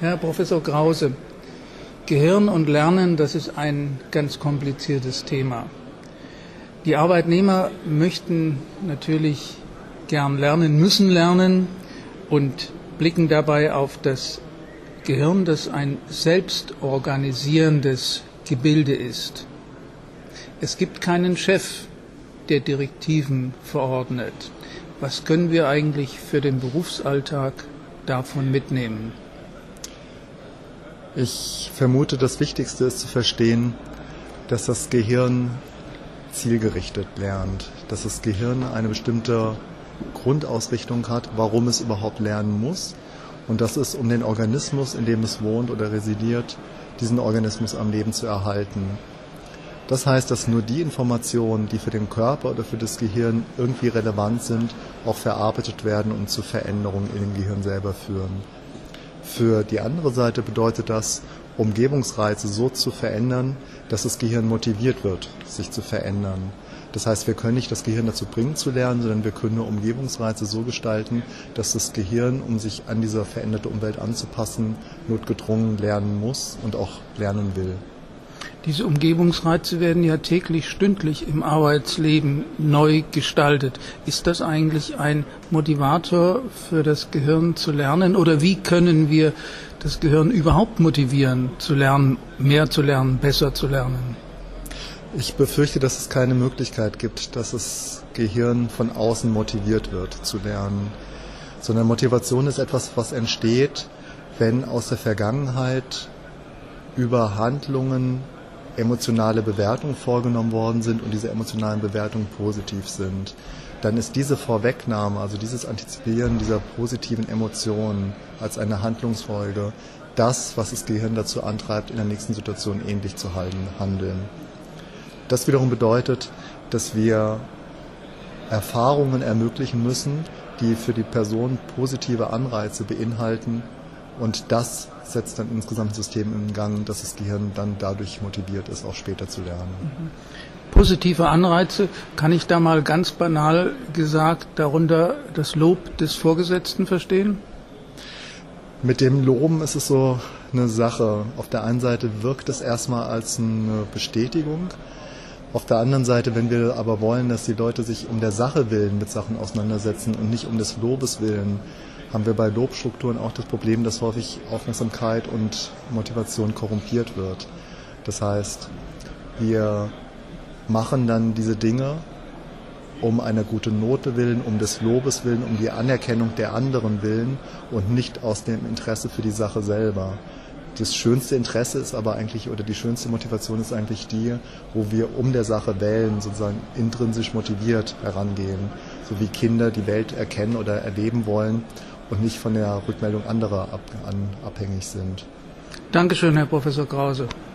Herr Professor Krause, Gehirn und Lernen, das ist ein ganz kompliziertes Thema. Die Arbeitnehmer möchten natürlich gern lernen, müssen lernen und blicken dabei auf das Gehirn, das ein selbstorganisierendes Gebilde ist. Es gibt keinen Chef, der Direktiven verordnet. Was können wir eigentlich für den Berufsalltag davon mitnehmen? Ich vermute, das Wichtigste ist zu verstehen, dass das Gehirn zielgerichtet lernt, dass das Gehirn eine bestimmte Grundausrichtung hat, warum es überhaupt lernen muss. Und das ist, um den Organismus, in dem es wohnt oder residiert, diesen Organismus am Leben zu erhalten. Das heißt, dass nur die Informationen, die für den Körper oder für das Gehirn irgendwie relevant sind, auch verarbeitet werden und zu Veränderungen in dem Gehirn selber führen. Für die andere Seite bedeutet das, Umgebungsreize so zu verändern, dass das Gehirn motiviert wird, sich zu verändern. Das heißt, wir können nicht das Gehirn dazu bringen zu lernen, sondern wir können nur Umgebungsreize so gestalten, dass das Gehirn, um sich an diese veränderte Umwelt anzupassen, notgedrungen lernen muss und auch lernen will. Diese Umgebungsreize werden ja täglich, stündlich im Arbeitsleben neu gestaltet. Ist das eigentlich ein Motivator für das Gehirn zu lernen? Oder wie können wir das Gehirn überhaupt motivieren, zu lernen, mehr zu lernen, besser zu lernen? Ich befürchte, dass es keine Möglichkeit gibt, dass das Gehirn von außen motiviert wird zu lernen. Sondern Motivation ist etwas, was entsteht, wenn aus der Vergangenheit über Handlungen emotionale Bewertungen vorgenommen worden sind und diese emotionalen Bewertungen positiv sind. Dann ist diese Vorwegnahme, also dieses Antizipieren dieser positiven Emotionen als eine Handlungsfolge, das, was das Gehirn dazu antreibt, in der nächsten Situation ähnlich zu handeln. Das wiederum bedeutet, dass wir Erfahrungen ermöglichen müssen, die für die Person positive Anreize beinhalten, und das setzt dann insgesamt ein System in Gang, dass das Gehirn dann dadurch motiviert ist, auch später zu lernen. Positive Anreize, kann ich da mal ganz banal gesagt darunter das Lob des Vorgesetzten verstehen? Mit dem Loben ist es so eine Sache. Auf der einen Seite wirkt es erstmal als eine Bestätigung. Auf der anderen Seite, wenn wir aber wollen, dass die Leute sich um der Sache willen mit Sachen auseinandersetzen und nicht um des Lobes willen, haben wir bei Lobstrukturen auch das Problem, dass häufig Aufmerksamkeit und Motivation korrumpiert wird. Das heißt, wir machen dann diese Dinge um eine gute Note willen, um des Lobes willen, um die Anerkennung der anderen willen und nicht aus dem Interesse für die Sache selber. Das schönste Interesse ist aber eigentlich, oder die schönste Motivation ist eigentlich die, wo wir um der Sache willen sozusagen intrinsisch motiviert herangehen, so wie Kinder die Welt erkennen oder erleben wollen und nicht von der Rückmeldung anderer abhängig sind. Dankeschön, Herr Professor Krause.